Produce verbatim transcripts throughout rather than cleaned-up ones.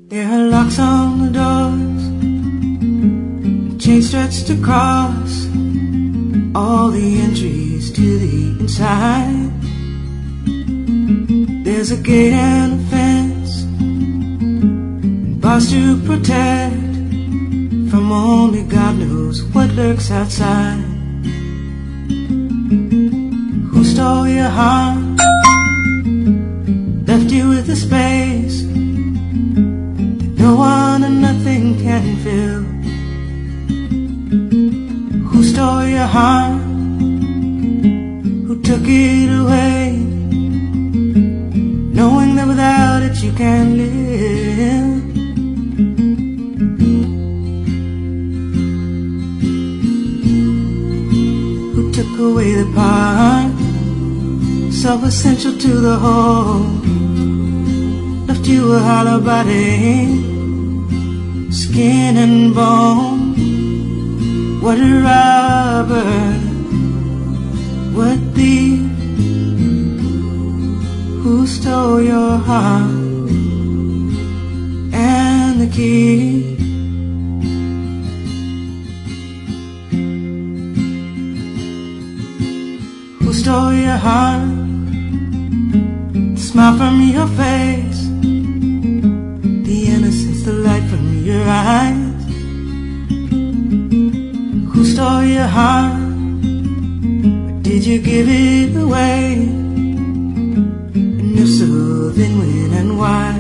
There are locks on the doors, chains stretched across all the entries to the inside. There's a gate and a fence, and bars to protect from only God knows what lurks outside. Who stole your heart, left you with a space that no one and nothing can fill? Who stole your heart, who took it away, knowing that without it you can't live? Who took away the part so essential to the whole, left you a hollow body, skin and bone? What a robber, what thief, who stole your heart and the key? Who stole your heart, the smile from your face, the innocence, the light from your eyes? Who stole your heart, or did you give it away? And if so, then when and why?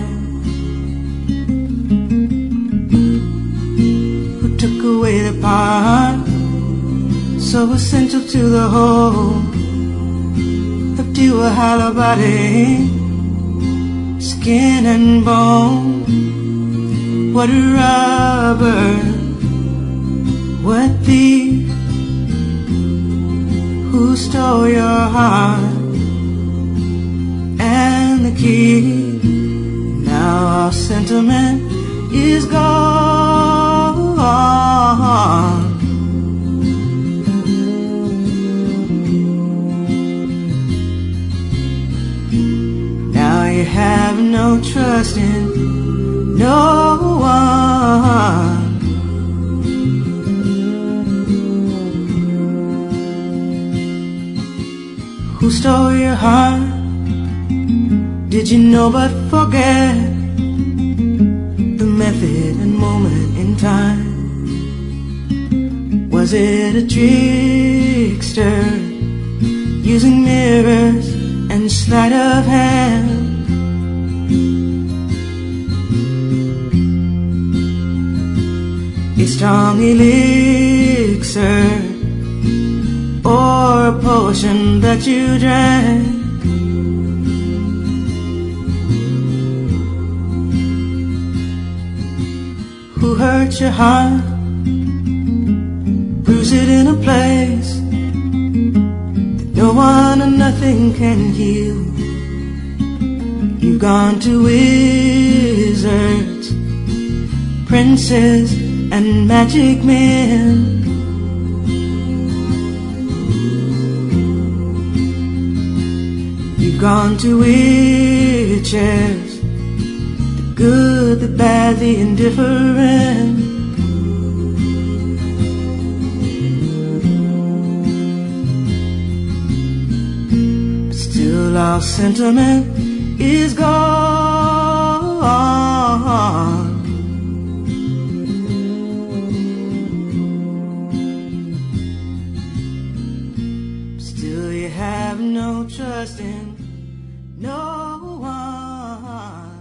Who took away the part so essential to the whole, left you a hollow body, skin and bone? What a robber, what thief, who stole your heart and the key? Now our sentiment is gone. Now you have no trust in no one. Who stole your heart, did you know but forget the method and moment in time? Was it a trickster using mirrors and sleight of hand? A strong elixir or a potion that you drank? Who hurt your heart, bruise it in a place that no one and nothing can heal? You've gone to wizards, princes and magic men. You've gone to witches, the good, the bad, the indifferent. But still our sentiment is gone. Still you have no trust in no one.